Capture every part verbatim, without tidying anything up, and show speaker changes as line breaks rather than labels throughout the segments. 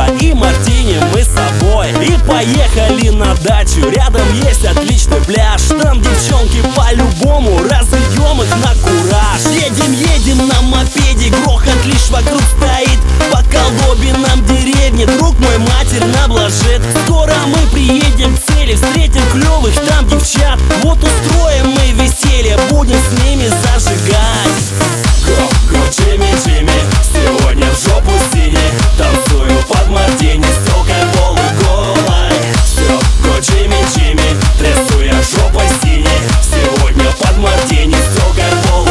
и мартини мы с собой. И поехали на дачу, рядом есть отличный пляж. Там девчонки по-любому, разъем их на кураж. Едем, едем на мопеде, грохот лишь вокруг стоит. По колдобинам деревни друг мой матерно блажит. Скоро мы приедем к цели, встретим клевых там девчат. Вот устроим мы веселье, будем с ними зажигать. Го, го, Джимми, Джимми, сегодня в жопу синий. Танцую под мартини, с телкой полуголой. Все, го, Джимми, Джимми, трясу я жопой синей. Сегодня под мартини, с телкой полуголой.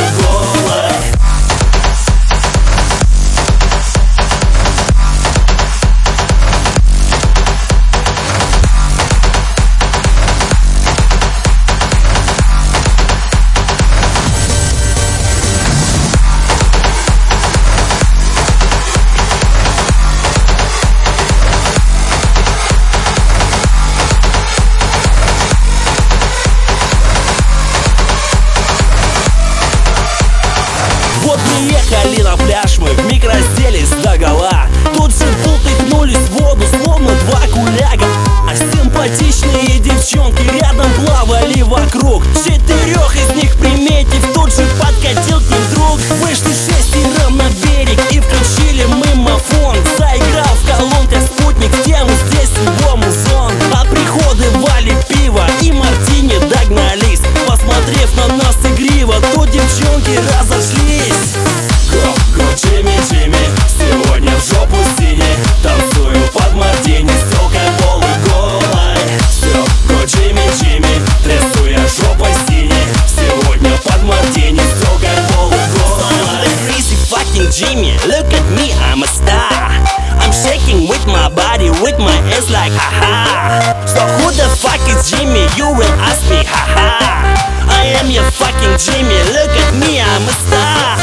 Вот приехали на пляж, мы вмиг разделись догола. Тут же бултыхнулись в воду, словно два куляга. А симпатичные девчонки рядом плавали вокруг. Четырех из них приметив, тут же подкатил к ним друг. Вышли шестером на берег и включили мы мафон. Заиграл в колонках спутник, тему здесь его музон. А приходы вали пиво и мартини догнались. Посмотрев на нас игриво, тут девчонки разошлись. Го, го, Джимми, Джимми, сегодня в жопу синий. Танцую под мартини, с телкой полуголой. Все, го, Джимми, Джимми, трясу я жопой синей. Сегодня под мартини, с телкой полуголой. Crazy fucking Jimmy, look at me, I'm a star. I'm shaking with my body, with my ass like haha. So who the fuck is Jimmy? You will ask me, haha. I am your fucking Jimmy, look at me, I'm a star.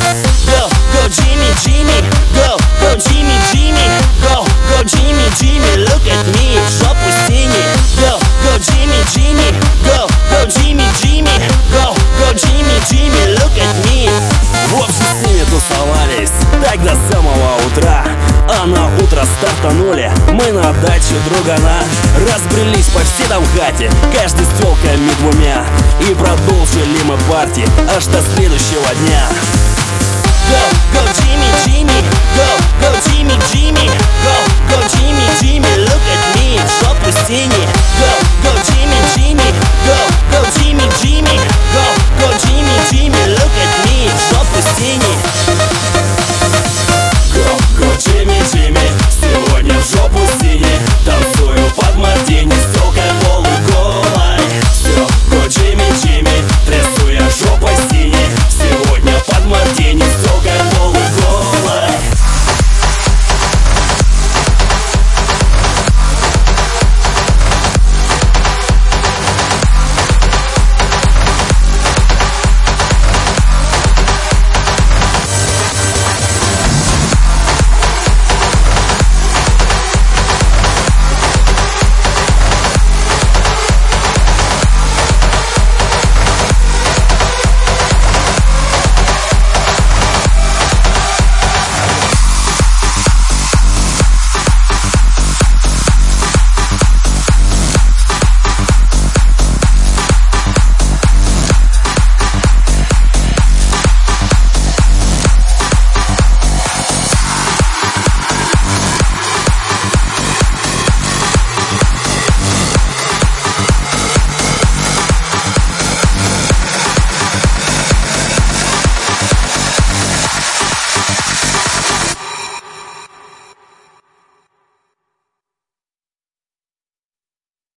Go, go Jimmy, Jimmy, go, go Jimmy, Jimmy, go, go Jimmy, Jimmy, look at me, жопу синий. Go, go Jimmy, Jimmy, go, go Jimmy, Jimmy, go, go Jimmy, Jimmy, look at me. В общем, с ними тусовались так до самого утра. А на утро стартанули мы на дачу другана. Разбрелись по всей там хате, каждый с тёлками двумя. И продолжили мы парти аж до следующего дня.